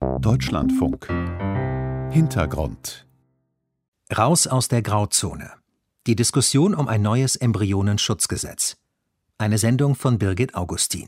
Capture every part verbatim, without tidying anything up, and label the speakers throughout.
Speaker 1: Deutschlandfunk. Hintergrund.
Speaker 2: Raus aus der Grauzone. Die Diskussion um ein neues Embryonenschutzgesetz. Eine Sendung von Birgit Augustin.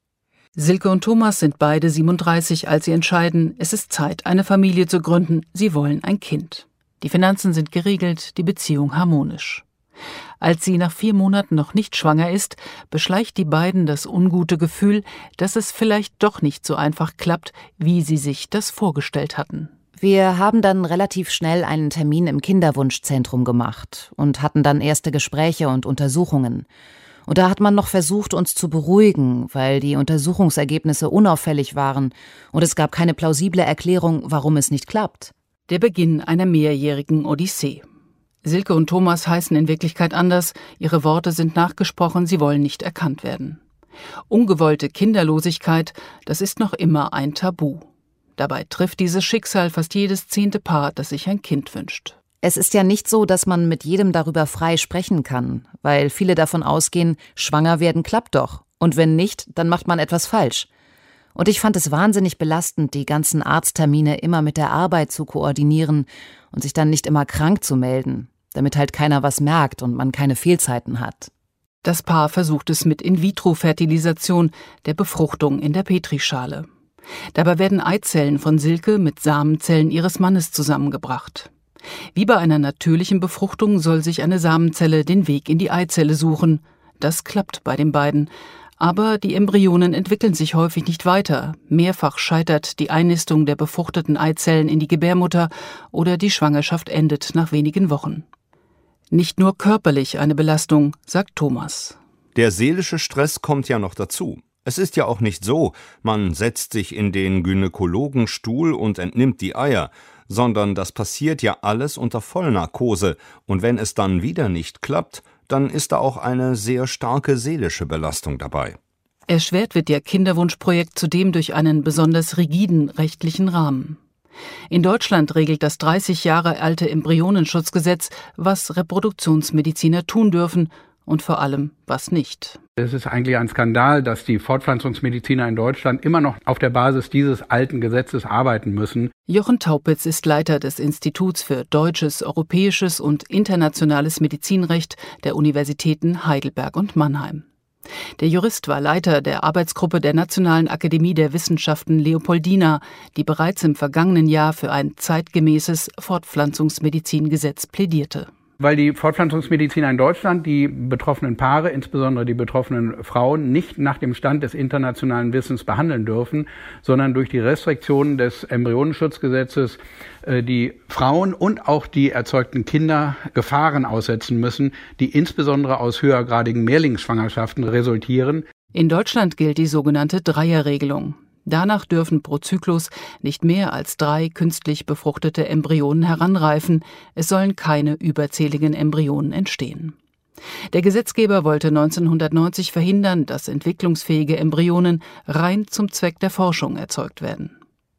Speaker 3: Silke und Thomas sind beide siebenunddreißig, als sie entscheiden, es ist Zeit, eine Familie zu gründen. Sie wollen ein Kind. Die Finanzen sind geregelt, die Beziehung harmonisch. Als sie nach vier Monaten noch nicht schwanger ist, beschleicht die beiden das ungute Gefühl, dass es vielleicht doch nicht so einfach klappt, wie sie sich das vorgestellt hatten.
Speaker 4: Wir haben dann relativ schnell einen Termin im Kinderwunschzentrum gemacht und hatten dann erste Gespräche und Untersuchungen. Und da hat man noch versucht, uns zu beruhigen, weil die Untersuchungsergebnisse unauffällig waren und es gab keine plausible Erklärung, warum es nicht klappt.
Speaker 3: Der Beginn einer mehrjährigen Odyssee. Silke und Thomas heißen in Wirklichkeit anders, ihre Worte sind nachgesprochen, sie wollen nicht erkannt werden. Ungewollte Kinderlosigkeit, das ist noch immer ein Tabu. Dabei trifft dieses Schicksal fast jedes zehnte Paar, das sich ein Kind wünscht.
Speaker 4: Es ist ja nicht so, dass man mit jedem darüber frei sprechen kann, weil viele davon ausgehen, schwanger werden klappt doch. Und wenn nicht, dann macht man etwas falsch. Und ich fand es wahnsinnig belastend, die ganzen Arzttermine immer mit der Arbeit zu koordinieren und sich dann nicht immer krank zu melden, damit halt keiner was merkt und man keine Fehlzeiten hat.
Speaker 3: Das Paar versucht es mit In-vitro-Fertilisation, der Befruchtung in der Petrischale. Dabei werden Eizellen von Silke mit Samenzellen ihres Mannes zusammengebracht. Wie bei einer natürlichen Befruchtung soll sich eine Samenzelle den Weg in die Eizelle suchen. Das klappt bei den beiden. Aber die Embryonen entwickeln sich häufig nicht weiter. Mehrfach scheitert die Einnistung der befruchteten Eizellen in die Gebärmutter oder die Schwangerschaft endet nach wenigen Wochen. Nicht nur körperlich eine Belastung, sagt Thomas.
Speaker 5: Der seelische Stress kommt ja noch dazu. Es ist ja auch nicht so, man setzt sich in den Gynäkologenstuhl und entnimmt die Eier, sondern das passiert ja alles unter Vollnarkose. Und wenn es dann wieder nicht klappt, dann ist da auch eine sehr starke seelische Belastung dabei.
Speaker 3: Erschwert wird ihr Kinderwunschprojekt zudem durch einen besonders rigiden rechtlichen Rahmen. In Deutschland regelt das dreißig Jahre alte Embryonenschutzgesetz, was Reproduktionsmediziner tun dürfen und vor allem was nicht.
Speaker 6: Es ist eigentlich ein Skandal, dass die Fortpflanzungsmediziner in Deutschland immer noch auf der Basis dieses alten Gesetzes arbeiten müssen.
Speaker 3: Jochen Taupitz ist Leiter des Instituts für deutsches, europäisches und internationales Medizinrecht der Universitäten Heidelberg und Mannheim. Der Jurist war Leiter der Arbeitsgruppe der Nationalen Akademie der Wissenschaften Leopoldina, die bereits im vergangenen Jahr für ein zeitgemäßes Fortpflanzungsmedizingesetz plädierte.
Speaker 6: Weil die Fortpflanzungsmediziner in Deutschland die betroffenen Paare, insbesondere die betroffenen Frauen, nicht nach dem Stand des internationalen Wissens behandeln dürfen, sondern durch die Restriktionen des Embryonenschutzgesetzes äh, die Frauen und auch die erzeugten Kinder Gefahren aussetzen müssen, die insbesondere aus höhergradigen Mehrlingsschwangerschaften resultieren.
Speaker 3: In Deutschland gilt die sogenannte Dreierregelung. Danach dürfen pro Zyklus nicht mehr als drei künstlich befruchtete Embryonen heranreifen. Es sollen keine überzähligen Embryonen entstehen. Der Gesetzgeber wollte neunzehnhundertneunzig verhindern, dass entwicklungsfähige Embryonen rein zum Zweck der Forschung erzeugt werden.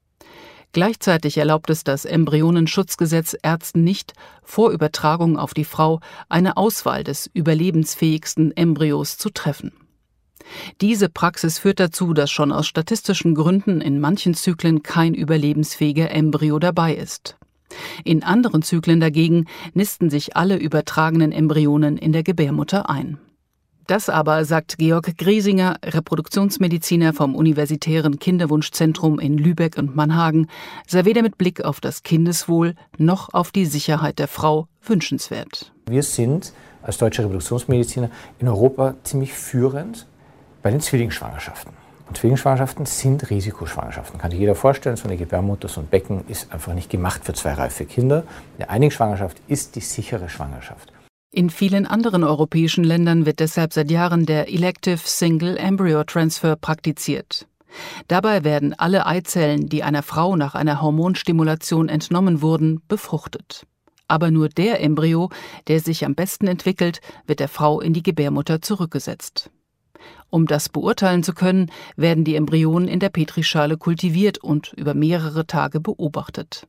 Speaker 3: Gleichzeitig erlaubt es das Embryonenschutzgesetz Ärzten nicht, vor Übertragung auf die Frau eine Auswahl des überlebensfähigsten Embryos zu treffen. Diese Praxis führt dazu, dass schon aus statistischen Gründen in manchen Zyklen kein überlebensfähiger Embryo dabei ist. In anderen Zyklen dagegen nisten sich alle übertragenen Embryonen in der Gebärmutter ein. Das aber, sagt Georg Griesinger, Reproduktionsmediziner vom Universitären Kinderwunschzentrum in Lübeck und Mannhagen, sei weder mit Blick auf das Kindeswohl noch auf die Sicherheit der Frau wünschenswert.
Speaker 7: Wir sind als deutsche Reproduktionsmediziner in Europa ziemlich führend bei den Zwillingsschwangerschaften. Und Zwillingsschwangerschaften sind Risikoschwangerschaften. Kann sich jeder vorstellen, so eine Gebärmutter, so ein Becken ist einfach nicht gemacht für zwei reife Kinder. Eine Einlingsschwangerschaft ist die sichere Schwangerschaft.
Speaker 3: In vielen anderen europäischen Ländern wird deshalb seit Jahren der Elective Single Embryo Transfer praktiziert. Dabei werden alle Eizellen, die einer Frau nach einer Hormonstimulation entnommen wurden, befruchtet. Aber nur der Embryo, der sich am besten entwickelt, wird der Frau in die Gebärmutter zurückgesetzt. Um das beurteilen zu können, werden die Embryonen in der Petrischale kultiviert und über mehrere Tage beobachtet.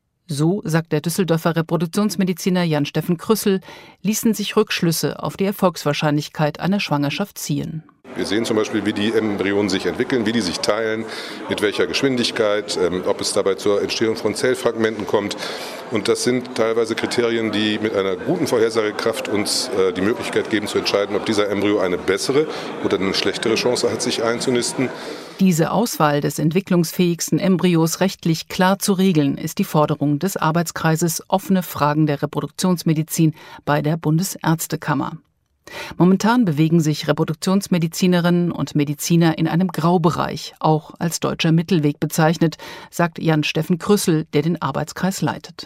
Speaker 3: So, sagt der Düsseldorfer Reproduktionsmediziner Jan-Steffen Krüssel, ließen sich Rückschlüsse auf die Erfolgswahrscheinlichkeit einer Schwangerschaft ziehen.
Speaker 8: Wir sehen zum Beispiel, wie die Embryonen sich entwickeln, wie die sich teilen, mit welcher Geschwindigkeit, ähm, ob es dabei zur Entstehung von Zellfragmenten kommt. Und das sind teilweise Kriterien, die mit einer guten Vorhersagekraft uns äh, die Möglichkeit geben zu entscheiden, ob dieser Embryo eine bessere oder eine schlechtere Chance hat, sich einzunisten.
Speaker 3: Diese Auswahl des entwicklungsfähigsten Embryos rechtlich klar zu regeln, ist die Forderung des Arbeitskreises Offene Fragen der Reproduktionsmedizin bei der Bundesärztekammer. Momentan bewegen sich Reproduktionsmedizinerinnen und Mediziner in einem Graubereich, auch als deutscher Mittelweg bezeichnet, sagt Jan-Steffen Krüssel, der den Arbeitskreis leitet.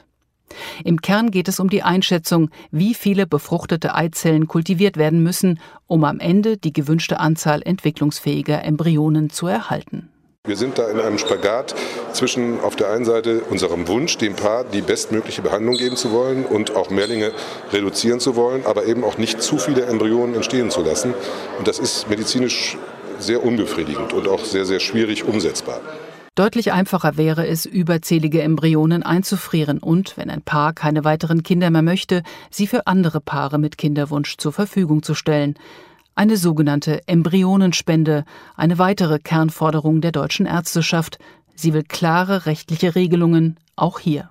Speaker 3: Im Kern geht es um die Einschätzung, wie viele befruchtete Eizellen kultiviert werden müssen, um am Ende die gewünschte Anzahl entwicklungsfähiger Embryonen zu erhalten.
Speaker 8: Wir sind da in einem Spagat zwischen auf der einen Seite unserem Wunsch, dem Paar die bestmögliche Behandlung geben zu wollen und auch Mehrlinge reduzieren zu wollen, aber eben auch nicht zu viele Embryonen entstehen zu lassen. Und das ist medizinisch sehr unbefriedigend und auch sehr, sehr schwierig umsetzbar.
Speaker 3: Deutlich einfacher wäre es, überzählige Embryonen einzufrieren und, wenn ein Paar keine weiteren Kinder mehr möchte, sie für andere Paare mit Kinderwunsch zur Verfügung zu stellen. Eine sogenannte Embryonenspende, eine weitere Kernforderung der deutschen Ärzteschaft. Sie will klare rechtliche Regelungen, auch hier.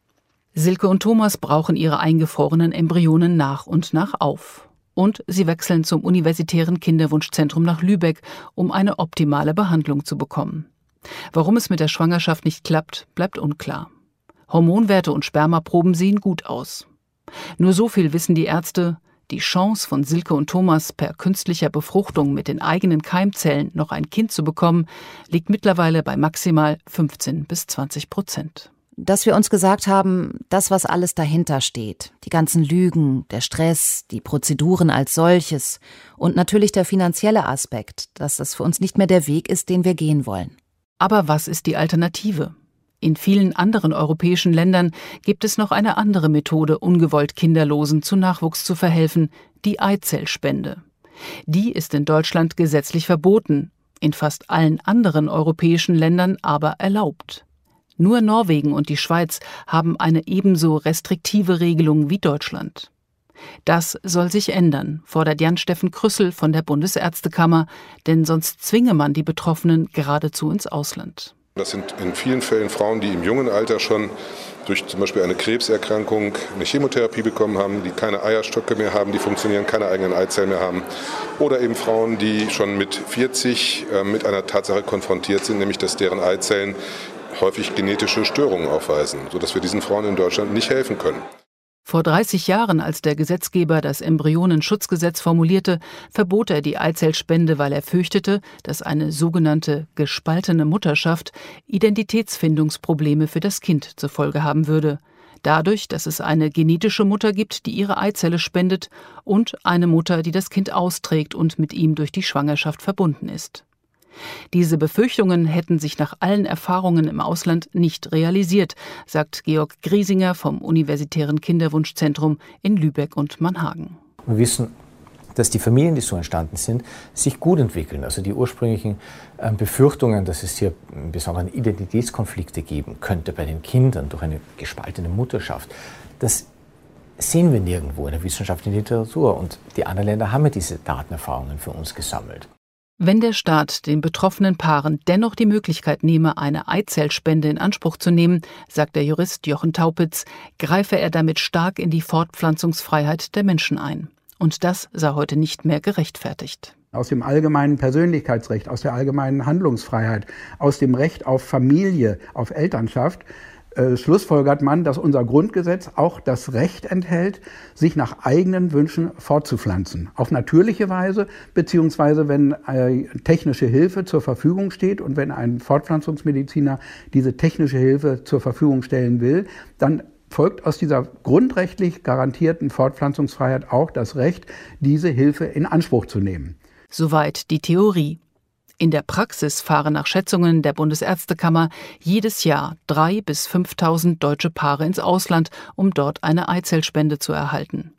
Speaker 3: Silke und Thomas brauchen ihre eingefrorenen Embryonen nach und nach auf. Und sie wechseln zum Universitären Kinderwunschzentrum nach Lübeck, um eine optimale Behandlung zu bekommen. Warum es mit der Schwangerschaft nicht klappt, bleibt unklar. Hormonwerte und Spermaproben sehen gut aus. Nur so viel wissen die Ärzte: Die Chance von Silke und Thomas, per künstlicher Befruchtung mit den eigenen Keimzellen noch ein Kind zu bekommen, liegt mittlerweile bei maximal fünfzehn bis zwanzig Prozent.
Speaker 4: Dass wir uns gesagt haben, das, was alles dahinter steht, die ganzen Lügen, der Stress, die Prozeduren als solches und natürlich der finanzielle Aspekt, dass das für uns nicht mehr der Weg ist, den wir gehen wollen.
Speaker 3: Aber was ist die Alternative? In vielen anderen europäischen Ländern gibt es noch eine andere Methode, ungewollt Kinderlosen zu Nachwuchs zu verhelfen, die Eizellspende. Die ist in Deutschland gesetzlich verboten, in fast allen anderen europäischen Ländern aber erlaubt. Nur Norwegen und die Schweiz haben eine ebenso restriktive Regelung wie Deutschland. Das soll sich ändern, fordert Jan-Steffen Krüssel von der Bundesärztekammer, denn sonst zwinge man die Betroffenen geradezu ins Ausland.
Speaker 8: Das sind in vielen Fällen Frauen, die im jungen Alter schon durch zum Beispiel eine Krebserkrankung eine Chemotherapie bekommen haben, die keine Eierstöcke mehr haben, die funktionieren, keine eigenen Eizellen mehr haben. Oder eben Frauen, die schon mit vierzig äh, mit einer Tatsache konfrontiert sind, nämlich dass deren Eizellen häufig genetische Störungen aufweisen, sodass wir diesen Frauen in Deutschland nicht helfen können.
Speaker 3: Vor dreißig Jahren, als der Gesetzgeber das Embryonenschutzgesetz formulierte, verbot er die Eizellspende, weil er fürchtete, dass eine sogenannte gespaltene Mutterschaft Identitätsfindungsprobleme für das Kind zur Folge haben würde. Dadurch, dass es eine genetische Mutter gibt, die ihre Eizelle spendet, und eine Mutter, die das Kind austrägt und mit ihm durch die Schwangerschaft verbunden ist. Diese Befürchtungen hätten sich nach allen Erfahrungen im Ausland nicht realisiert, sagt Georg Griesinger vom Universitären Kinderwunschzentrum in Lübeck und Mannhagen.
Speaker 7: Wir wissen, dass die Familien, die so entstanden sind, sich gut entwickeln. Also die ursprünglichen äh, Befürchtungen, dass es hier besondere Identitätskonflikte geben könnte bei den Kindern durch eine gespaltene Mutterschaft, das sehen wir nirgendwo in der wissenschaftlichen Literatur. Und die anderen Länder haben ja diese Datenerfahrungen für uns gesammelt.
Speaker 3: Wenn der Staat den betroffenen Paaren dennoch die Möglichkeit nehme, eine Eizellspende in Anspruch zu nehmen, sagt der Jurist Jochen Taupitz, greife er damit stark in die Fortpflanzungsfreiheit der Menschen ein. Und das sei heute nicht mehr gerechtfertigt.
Speaker 6: Aus dem allgemeinen Persönlichkeitsrecht, aus der allgemeinen Handlungsfreiheit, aus dem Recht auf Familie, auf Elternschaft, Äh, schlussfolgert man, dass unser Grundgesetz auch das Recht enthält, sich nach eigenen Wünschen fortzupflanzen. Auf natürliche Weise, beziehungsweise wenn äh, technische Hilfe zur Verfügung steht und wenn ein Fortpflanzungsmediziner diese technische Hilfe zur Verfügung stellen will, dann folgt aus dieser grundrechtlich garantierten Fortpflanzungsfreiheit auch das Recht, diese Hilfe in Anspruch zu nehmen.
Speaker 3: Soweit die Theorie. In der Praxis fahren nach Schätzungen der Bundesärztekammer jedes Jahr dreitausend bis fünftausend deutsche Paare ins Ausland, um dort eine Eizellspende zu erhalten.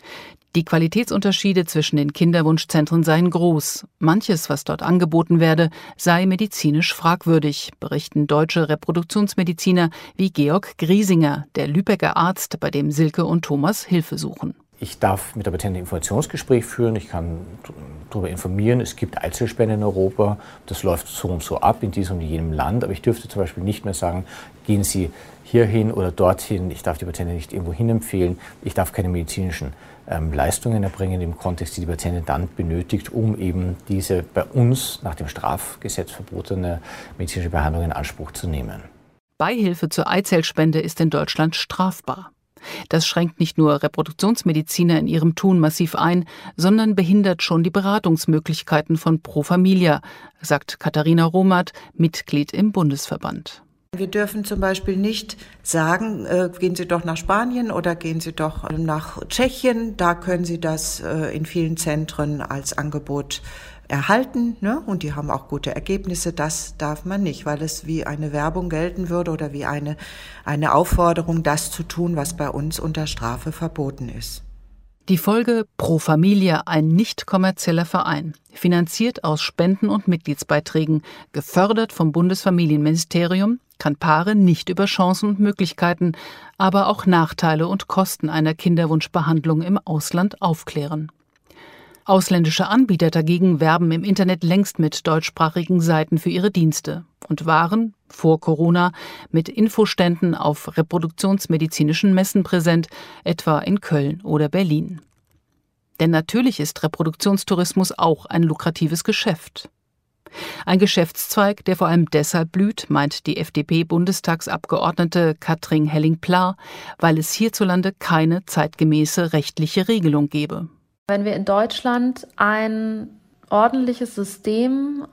Speaker 3: Die Qualitätsunterschiede zwischen den Kinderwunschzentren seien groß. Manches, was dort angeboten werde, sei medizinisch fragwürdig, berichten deutsche Reproduktionsmediziner wie Georg Griesinger, der Lübecker Arzt, bei dem Silke und Thomas Hilfe suchen.
Speaker 7: Ich darf mit der Patientin ein Informationsgespräch führen, ich kann darüber informieren, es gibt Eizellspende in Europa, das läuft so und so ab in diesem und jenem Land, aber ich dürfte zum Beispiel nicht mehr sagen, gehen Sie hierhin oder dorthin, ich darf die Patientin nicht irgendwo hin empfehlen, ich darf keine medizinischen ähm, Leistungen erbringen im Kontext, die die Patientin dann benötigt, um eben diese bei uns nach dem Strafgesetz verbotene medizinische Behandlung in Anspruch zu nehmen.
Speaker 3: Beihilfe zur Eizellspende ist in Deutschland strafbar. Das schränkt nicht nur Reproduktionsmediziner in ihrem Tun massiv ein, sondern behindert schon die Beratungsmöglichkeiten von Pro Familia, sagt Katharina Romath, Mitglied im Bundesverband.
Speaker 9: Wir dürfen zum Beispiel nicht sagen, äh, gehen Sie doch nach Spanien oder gehen Sie doch nach Tschechien. Da können Sie das äh, in vielen Zentren als Angebot erhalten, ne? Und die haben auch gute Ergebnisse. Das darf man nicht, weil es wie eine Werbung gelten würde oder wie eine, eine Aufforderung, das zu tun, was bei uns unter Strafe verboten ist.
Speaker 3: Die Folge: Pro Familia, ein nicht kommerzieller Verein, finanziert aus Spenden und Mitgliedsbeiträgen, gefördert vom Bundesfamilienministerium, kann Paare nicht über Chancen und Möglichkeiten, aber auch Nachteile und Kosten einer Kinderwunschbehandlung im Ausland aufklären. Ausländische Anbieter dagegen werben im Internet längst mit deutschsprachigen Seiten für ihre Dienste und waren, vor Corona, mit Infoständen auf reproduktionsmedizinischen Messen präsent, etwa in Köln oder Berlin. Denn natürlich ist Reproduktionstourismus auch ein lukratives Geschäft. Ein Geschäftszweig, der vor allem deshalb blüht, meint die F D P-Bundestagsabgeordnete Katrin Helling-Pla, weil es hierzulande keine zeitgemäße rechtliche Regelung gebe.
Speaker 10: Wenn wir in Deutschland ein ordentliches System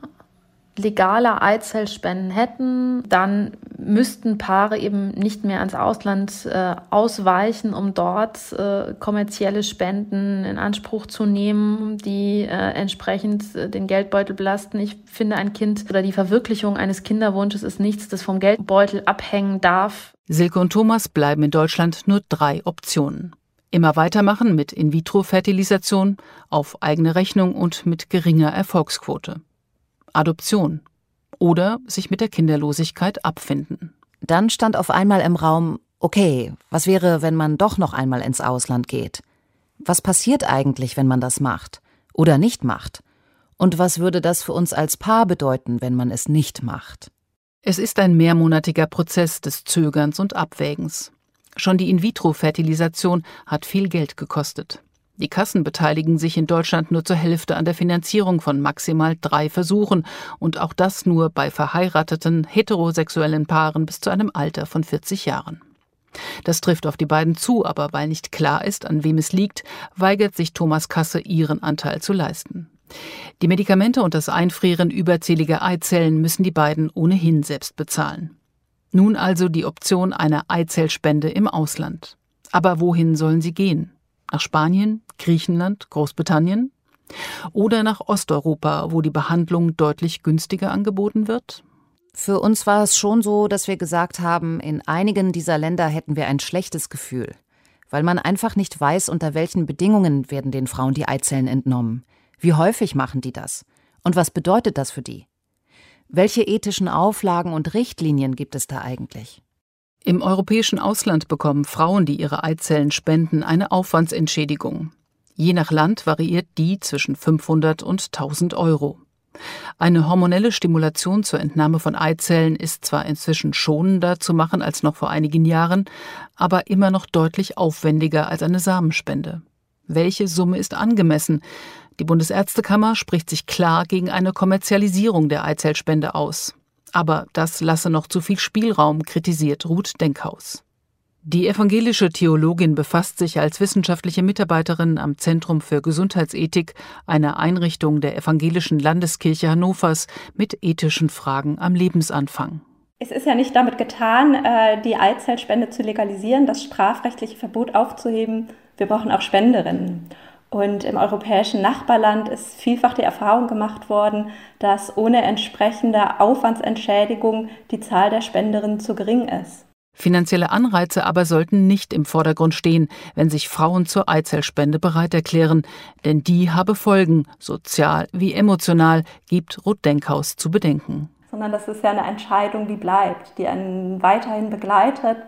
Speaker 10: legaler Eizellspenden hätten, dann müssten Paare eben nicht mehr ans Ausland äh, ausweichen, um dort äh, kommerzielle Spenden in Anspruch zu nehmen, die äh, entsprechend äh, den Geldbeutel belasten. Ich finde, ein Kind oder die Verwirklichung eines Kinderwunsches ist nichts, das vom Geldbeutel abhängen darf.
Speaker 3: Silke und Thomas bleiben in Deutschland nur drei Optionen. Immer weitermachen mit In-vitro-Fertilisation, auf eigene Rechnung und mit geringer Erfolgsquote. Adoption oder sich mit der Kinderlosigkeit abfinden.
Speaker 4: Dann stand auf einmal im Raum, okay, was wäre, wenn man doch noch einmal ins Ausland geht? Was passiert eigentlich, wenn man das macht oder nicht macht? Und was würde das für uns als Paar bedeuten, wenn man es nicht macht?
Speaker 3: Es ist ein mehrmonatiger Prozess des Zögerns und Abwägens. Schon die In-vitro-Fertilisation hat viel Geld gekostet. Die Kassen beteiligen sich in Deutschland nur zur Hälfte an der Finanzierung von maximal drei Versuchen und auch das nur bei verheirateten, heterosexuellen Paaren bis zu einem Alter von vierzig Jahren. Das trifft auf die beiden zu, aber weil nicht klar ist, an wem es liegt, weigert sich Thomas Kasse, ihren Anteil zu leisten. Die Medikamente und das Einfrieren überzähliger Eizellen müssen die beiden ohnehin selbst bezahlen. Nun also die Option einer Eizellspende im Ausland. Aber wohin sollen sie gehen? Nach Spanien, Griechenland, Großbritannien? Oder nach Osteuropa, wo die Behandlung deutlich günstiger angeboten wird?
Speaker 4: Für uns war es schon so, dass wir gesagt haben, in einigen dieser Länder hätten wir ein schlechtes Gefühl. Weil man einfach nicht weiß, unter welchen Bedingungen werden den Frauen die Eizellen entnommen. Wie häufig machen die das? Und was bedeutet das für die? Welche ethischen Auflagen und Richtlinien gibt es da eigentlich?
Speaker 3: Im europäischen Ausland bekommen Frauen, die ihre Eizellen spenden, eine Aufwandsentschädigung. Je nach Land variiert die zwischen fünfhundert und tausend Euro. Eine hormonelle Stimulation zur Entnahme von Eizellen ist zwar inzwischen schonender zu machen als noch vor einigen Jahren, aber immer noch deutlich aufwendiger als eine Samenspende. Welche Summe ist angemessen? Die Bundesärztekammer spricht sich klar gegen eine Kommerzialisierung der Eizellspende aus. Aber das lasse noch zu viel Spielraum, kritisiert Ruth Denkhaus. Die evangelische Theologin befasst sich als wissenschaftliche Mitarbeiterin am Zentrum für Gesundheitsethik, einer Einrichtung der Evangelischen Landeskirche Hannovers, mit ethischen Fragen am Lebensanfang.
Speaker 11: Es ist ja nicht damit getan, die Eizellspende zu legalisieren, das strafrechtliche Verbot aufzuheben. Wir brauchen auch Spenderinnen. Und im europäischen Nachbarland ist vielfach die Erfahrung gemacht worden, dass ohne entsprechende Aufwandsentschädigung die Zahl der Spenderinnen zu gering ist.
Speaker 3: Finanzielle Anreize aber sollten nicht im Vordergrund stehen, wenn sich Frauen zur Eizellspende bereit erklären. Denn die habe Folgen, sozial wie emotional, gibt Ruth Denkhaus zu bedenken.
Speaker 11: Sondern das ist ja eine Entscheidung, die bleibt, die einen weiterhin begleitet.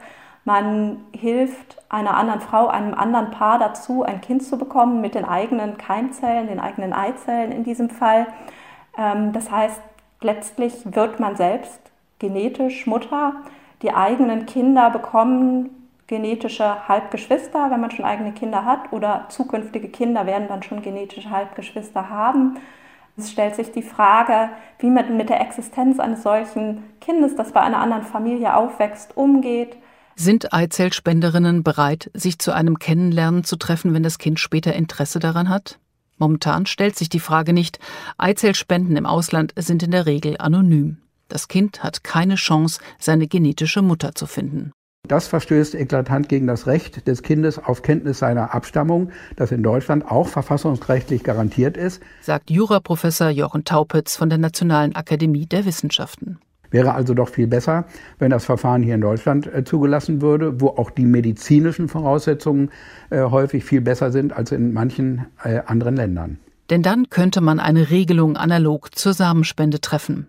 Speaker 11: Man hilft einer anderen Frau, einem anderen Paar dazu, ein Kind zu bekommen mit den eigenen Keimzellen, den eigenen Eizellen in diesem Fall. Das heißt, letztlich wird man selbst genetisch Mutter. Die eigenen Kinder bekommen genetische Halbgeschwister, wenn man schon eigene Kinder hat, oder zukünftige Kinder werden dann schon genetische Halbgeschwister haben. Es stellt sich die Frage, wie man mit der Existenz eines solchen Kindes, das bei einer anderen Familie aufwächst, umgeht.
Speaker 3: Sind Eizellspenderinnen bereit, sich zu einem Kennenlernen zu treffen, wenn das Kind später Interesse daran hat? Momentan stellt sich die Frage nicht. Eizellspenden im Ausland sind in der Regel anonym. Das Kind hat keine Chance, seine genetische Mutter zu finden.
Speaker 6: Das verstößt eklatant gegen das Recht des Kindes auf Kenntnis seiner Abstammung, das in Deutschland auch verfassungsrechtlich garantiert ist,
Speaker 3: sagt Juraprofessor Jochen Taupitz von der Nationalen Akademie der Wissenschaften.
Speaker 6: Wäre also doch viel besser, wenn das Verfahren hier in Deutschland äh, zugelassen würde, wo auch die medizinischen Voraussetzungen äh, häufig viel besser sind als in manchen äh, anderen Ländern.
Speaker 3: Denn dann könnte man eine Regelung analog zur Samenspende treffen.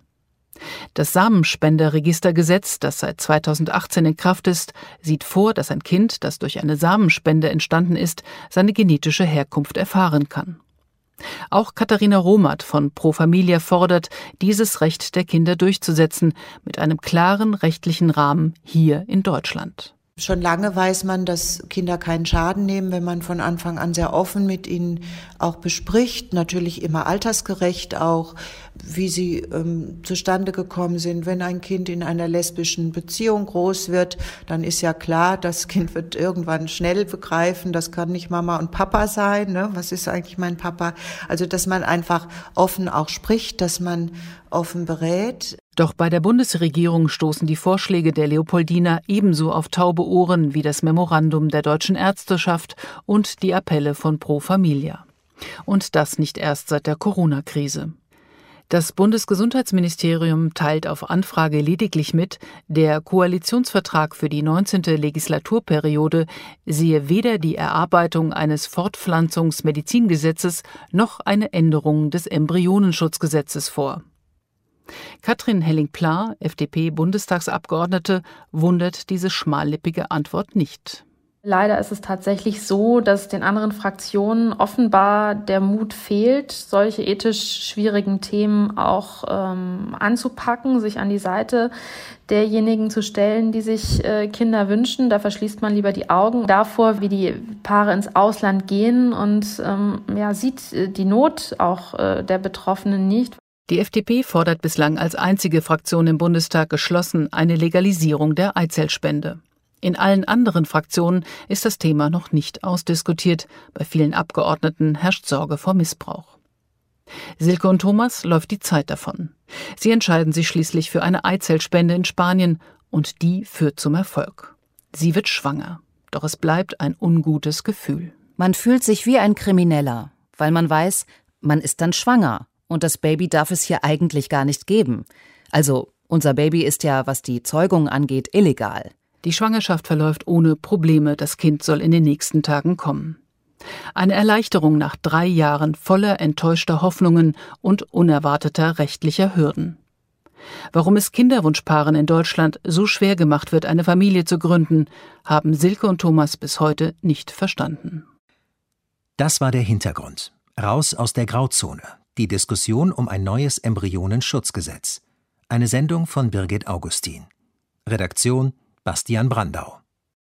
Speaker 3: Das Samenspenderregistergesetz, das seit zweitausendachtzehn in Kraft ist, sieht vor, dass ein Kind, das durch eine Samenspende entstanden ist, seine genetische Herkunft erfahren kann. Auch Katharina Rohmatt von Pro Familia fordert, dieses Recht der Kinder durchzusetzen, mit einem klaren rechtlichen Rahmen hier in Deutschland.
Speaker 9: Schon lange weiß man, dass Kinder keinen Schaden nehmen, wenn man von Anfang an sehr offen mit ihnen auch bespricht, natürlich immer altersgerecht auch, wie sie ähm, zustande gekommen sind. Wenn ein Kind in einer lesbischen Beziehung groß wird, dann ist ja klar, das Kind wird irgendwann schnell begreifen, das kann nicht Mama und Papa sein, ne? Was ist eigentlich mein Papa? Also, dass man einfach offen auch spricht, dass man offen berät.
Speaker 3: Doch bei der Bundesregierung stoßen die Vorschläge der Leopoldina ebenso auf taube Ohren wie das Memorandum der Deutschen Ärzteschaft und die Appelle von Pro Familia. Und das nicht erst seit der Corona-Krise. Das Bundesgesundheitsministerium teilt auf Anfrage lediglich mit, der Koalitionsvertrag für die neunzehnte Legislaturperiode sehe weder die Erarbeitung eines Fortpflanzungsmedizingesetzes noch eine Änderung des Embryonenschutzgesetzes vor. Katrin Helling-Pla, F D P-Bundestagsabgeordnete, wundert diese schmallippige Antwort nicht.
Speaker 10: Leider ist es tatsächlich so, dass den anderen Fraktionen offenbar der Mut fehlt, solche ethisch schwierigen Themen auch ähm, anzupacken, sich an die Seite derjenigen zu stellen, die sich äh, Kinder wünschen. Da verschließt man lieber die Augen davor, wie die Paare ins Ausland gehen und ähm, ja, sieht äh, die Not auch äh, der Betroffenen nicht.
Speaker 3: Die F D P fordert bislang als einzige Fraktion im Bundestag geschlossen eine Legalisierung der Eizellspende. In allen anderen Fraktionen ist das Thema noch nicht ausdiskutiert. Bei vielen Abgeordneten herrscht Sorge vor Missbrauch. Silke und Thomas läuft die Zeit davon. Sie entscheiden sich schließlich für eine Eizellspende in Spanien und die führt zum Erfolg. Sie wird schwanger, doch es bleibt ein ungutes Gefühl.
Speaker 4: Man fühlt sich wie ein Krimineller, weil man weiß, man ist dann schwanger. Und das Baby darf es hier eigentlich gar nicht geben. Also, unser Baby ist ja, was die Zeugung angeht, illegal.
Speaker 3: Die Schwangerschaft verläuft ohne Probleme. Das Kind soll in den nächsten Tagen kommen. Eine Erleichterung nach drei Jahren voller enttäuschter Hoffnungen und unerwarteter rechtlicher Hürden. Warum es Kinderwunschpaaren in Deutschland so schwer gemacht wird, eine Familie zu gründen, haben Silke und Thomas bis heute nicht verstanden.
Speaker 2: Das war der Hintergrund. Raus aus der Grauzone. Die Diskussion um ein neues Embryonenschutzgesetz. Eine Sendung von Birgit Augustin. Redaktion Bastian Brandau.